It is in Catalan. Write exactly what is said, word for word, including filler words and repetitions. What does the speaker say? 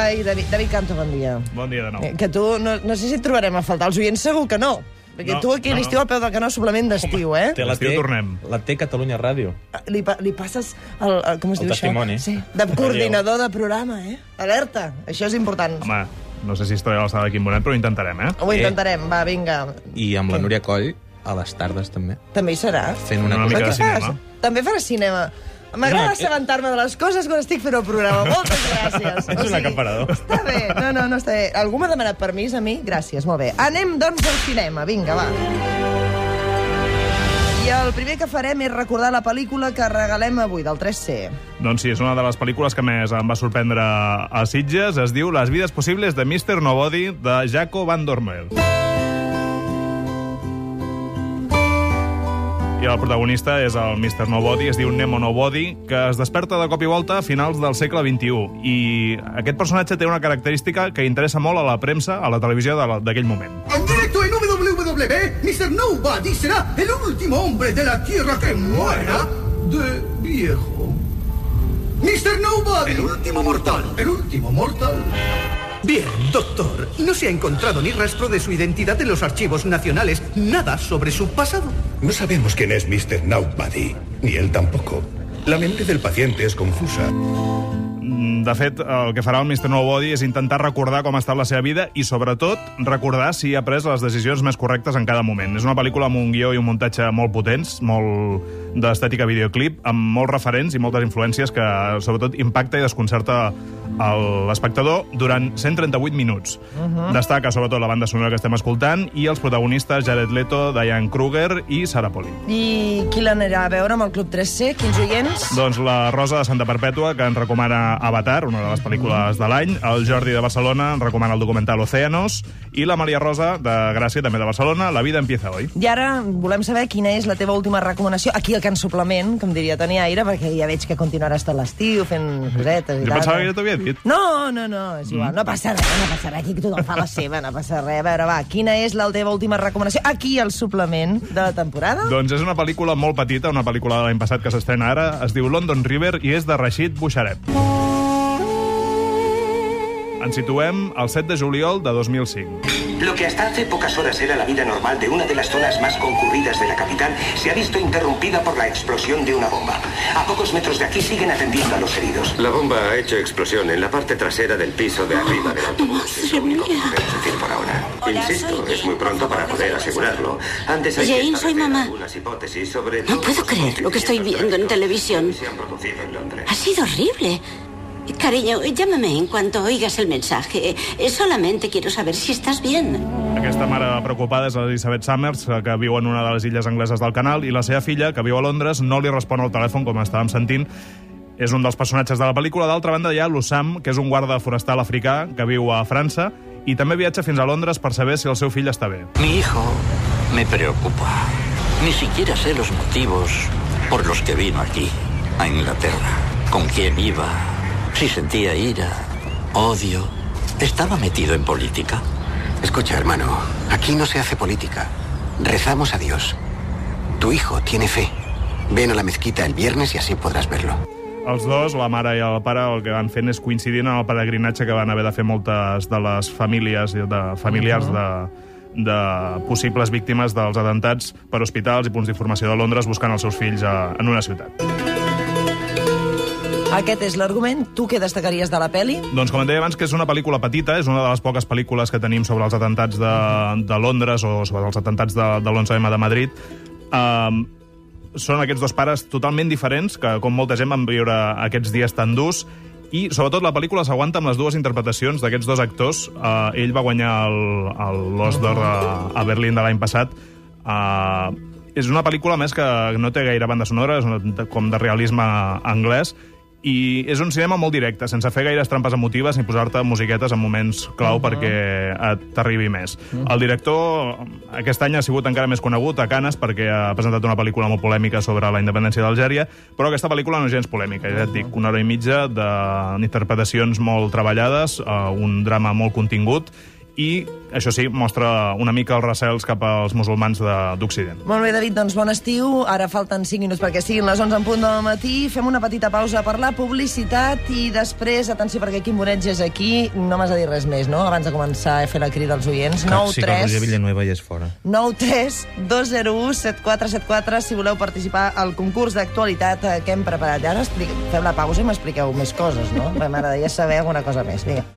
Ai, David, David Canto, bon dia. Bon dia de nou. Que tu, no, no sé si et trobarem a faltar. Els oients segur que no. Perquè No, tu aquí a no, l'estiu no. al peu del canó, suplement d'estiu, eh? Té la L'estiu té, tornem. La té Catalunya Ràdio. Li, pa, li passes el, el, com es El diu testimoni. això? Sí, de coordinador de programa, eh? Alerta, això és important. Home, no sé si estaré a l'alçada de Quim Bonet, però ho intentarem, eh? Ho intentarem, va, vinga. I amb la Núria Coll, a les tardes, també. També hi serà. Fent una, Una cosa. mica Però de què cinema. fas? També faràs cinema. M'agrada No, assabentar-me de les coses quan estic fent el programa. Moltes gràcies. Ets un acaparador. Està bé. No, no, no està bé. Algú m'ha demanat permís a mi? Gràcies, molt bé. Anem, doncs, al cinema. Vinga, va. I el primer que farem és recordar la pel·lícula que regalem avui, del tres C. Doncs sí, és una de les pel·lícules que més em va sorprendre a Sitges. Es diu Las vidas posibles de mister Nobody, de Jaco van Dormel. I el protagonista és el mister Nobody, es diu Nemo Nobody, que es desperta de cop i volta a finals del segle vint-i-u. I aquest personatge té una característica que interessa molt a la premsa, a la televisió de la- d'aquell moment. En directo en W W E, mister Nobody será el último hombre de la Tierra que muera de viejo. mister Nobody. El último mortal. El último mortal. Bien, doctor. No se ha encontrado ni rastro de su identidad en los archivos nacionales. Nada sobre su pasado. No sabemos quién es mister Nobody, ni él tampoco. La mente del paciente es confusa. De fet, el que farà el mister Nobody és intentar recordar com ha estat la seva vida i, sobretot, recordar si ha pres les decisions més correctes en cada moment. És una pel·lícula amb un guió i un muntatge molt potents, molt d'estètica videoclip, amb molts referents i moltes influències que, sobretot, impacta i desconcerta l'espectador durant cent trenta-vuit minuts. Uh -huh. Destaca, sobretot, la banda sonora que estem escoltant i els protagonistes Jared Leto, Diane Kruger i Sarah Polley. I qui l'anirà a veure amb el Club tres C? Quins oients? Doncs la Rosa de Santa Perpètua, que ens recomana Avatar, una de les pel·lícules de l'any. El Jordi de Barcelona ens recomana el documental Océanos. I la Maria Rosa, de Gràcia, també de Barcelona, La vida empieza hoy. I ara volem saber quina és la teva última recomanació, aquí al Can Suplement, com diria Toni Aire, perquè ja veig que continuaràs tot l'estiu fent cosetes i Jo tal. pensava que ja t'havia dit. No, no, no, és igual, no passa res, no passa res, aquí tothom fa la seva, no passa res. A veure, va, quina és la teva última recomanació aquí al Suplement de la temporada? Doncs és una pel·lícula molt petita, una pel·lícula de l'any passat que s'estrena ara, es diu London River i és de Rashid Bouchareb. Ens situem el set de juliol de dos mil cinc. Lo que hasta hace pocas horas era la vida normal de una de las zonas más concurridas de la capital se ha visto interrumpida por la explosión de una bomba. A pocos metros de aquí siguen atendiendo a los heridos. La bomba ha hecho explosión en la parte trasera del piso de arriba del autobús. Es lo único que podemos decir por ahora. Hola, Insisto, soy es muy pronto para poder asegurarlo. Antes hay Jane, que soy establecer mamá. algunas hipótesis sobre No todos puedo los creer lo que estoy acontecimientos viendo en trágicos televisión. que se han producido en Londres. Ha sido horrible. Cariño, llámame en cuanto oigas el mensaje. Eh, Solamente quiero saber si estás bien. Aquesta mare preocupada és Elizabeth Summers, que viu en una de les illes angleses del Canal, i la seva filla, que viu a Londres, no li respon al telèfon, com estàvem sentint. És un dels personatges de la pel·lícula. D'altra banda, hi ha l'Ussam, que és un guarda forestal africà que viu a França i també viatja fins a Londres per saber si el seu fill està bé. Mi hijo me preocupa. Ni siquiera sé los motivos por los que vino aquí, a Inglaterra. Con quién iba, si sentía ira, odio. ¿Estaba metido en política? Escucha, hermano, aquí no se hace política. Rezamos a Dios. Tu hijo tiene fe. Ven a la mezquita el viernes y así podrás verlo. Els dos, la mare i el pare, el que van fent és coincidint en el peregrinatge que van haver de fer moltes de les famílies, de familiars de, de possibles víctimes dels atentats per hospitals i punts d'informació de Londres buscant els seus fills a, en una ciutat. Aquest és l'argument. Tu què destacaries de la peli? Doncs com et deia abans, que és una pel·lícula petita, és una de les poques pel·lícules que tenim sobre els atentats de, de Londres o sobre els atentats de, de l'onze eme de Madrid. Um, són aquests dos pares totalment diferents, que com molta gent van viure aquests dies tan durs, i sobretot la pel·lícula s'aguanta amb les dues interpretacions d'aquests dos actors. Uh, ell va guanyar l'Os d'Or a, a Berlín de l'any passat. Uh, és una pel·lícula, més, que no té gaire banda sonora, és una, com de realisme anglès, i és un cinema molt directe, sense fer gaires trampes emotives ni posar-te musiquetes en moments clau uh -huh. perquè t'arribi més. Uh -huh. El director aquest any ha sigut encara més conegut a Cannes perquè ha presentat una pel·lícula molt polèmica sobre la independència d'Algèria, però aquesta pel·lícula no és gens polèmica, ja et dic, una hora i mitja d'interpretacions molt treballades, un drama molt contingut, i, això sí, mostra una mica els recels cap als musulmans de- d'Occident. Molt bé, David, doncs bon estiu. Ara falten cinc minuts perquè siguin les onze en punt del matí. Fem una petita pausa per la publicitat i després, atenció, perquè Quim Boneig és aquí, no m'has de dir res més, no?, abans de començar a fer la crida als oients. Clar, sí, que el Roger Villanueva ja és fora. nou tres dos zero u set quatre set quatre si voleu participar al concurs d'actualitat eh, que hem preparat. I ara explique... fem la pausa i m'expliqueu més coses, no? M'agradaria saber alguna cosa més. Vinga.